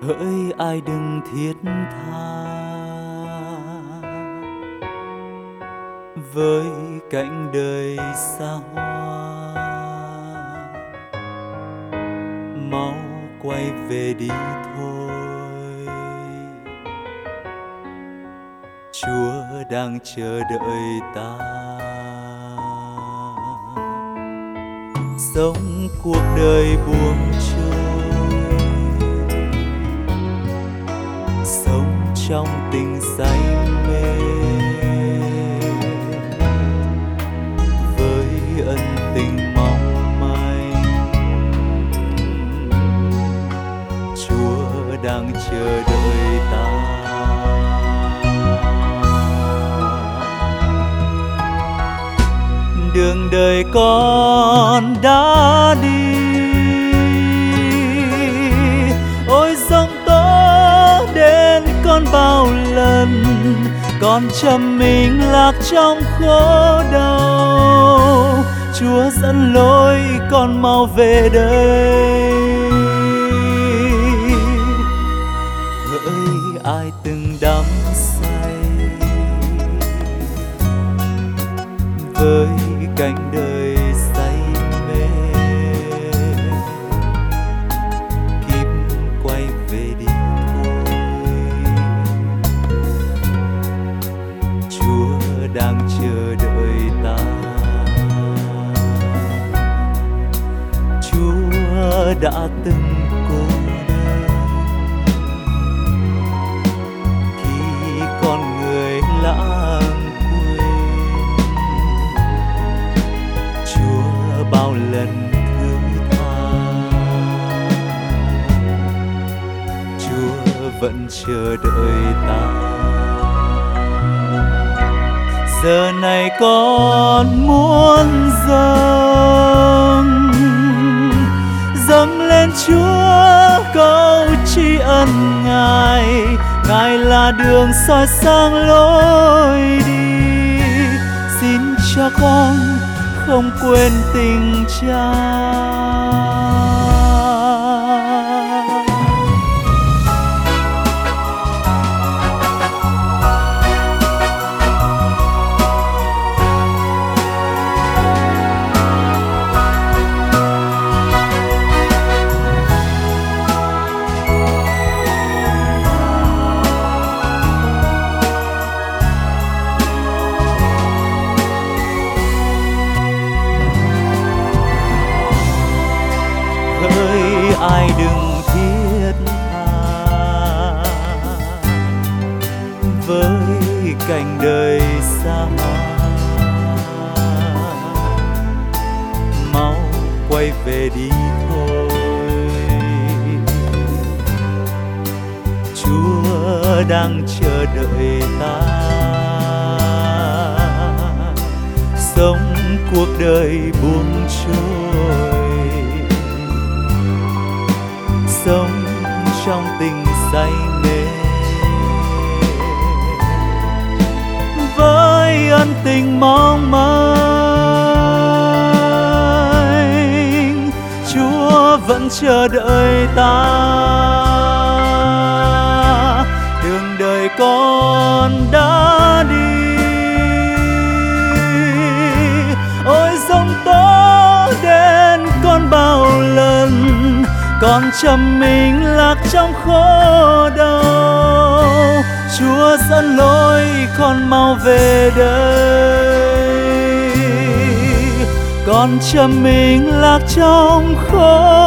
hỡi ai đừng thiết tha với cảnh đời xa hoa, mau quay về đi thôi, Chúa đang chờ đợi ta. Sống cuộc đời buông trôi, sống trong tình say mê, với ân tình mong manh, Chúa đang chờ đợi ta. Đường đời con đã đi, ôi giông tố đến con bao lần, con trầm mình lạc trong khổ đau. Chúa dẫn lối con mau về đây. Hỡi ai từng đắm say với cảnh đời say mê, kịp quay về đi thôi, Chúa đang chờ đợi ta. Chúa đã từng cô đơn khi con người lãng bao lần thứ tha, Chúa vẫn chờ đợi ta. Giờ này con muốn dâng lên Chúa câu tri ân Ngài. Ngài là đường soi sáng lối đi, xin cho con không quên tình cha. Hỡi ai đừng thiết tha với cảnh đời xa hoa, mau quay về đi thôi, Chúa đang chờ đợi ta. Sống cuộc đời buông trôi, sống trong tình say mê, với ân tình mong manh, Chúa vẫn chờ đợi ta. Đường đời con đã đi, ôi giông tố đến con bao lần, con trầm mình lạc trong khổ đau. Chúa dẫn lối con mau về đây, con trầm mình lạc trong khổ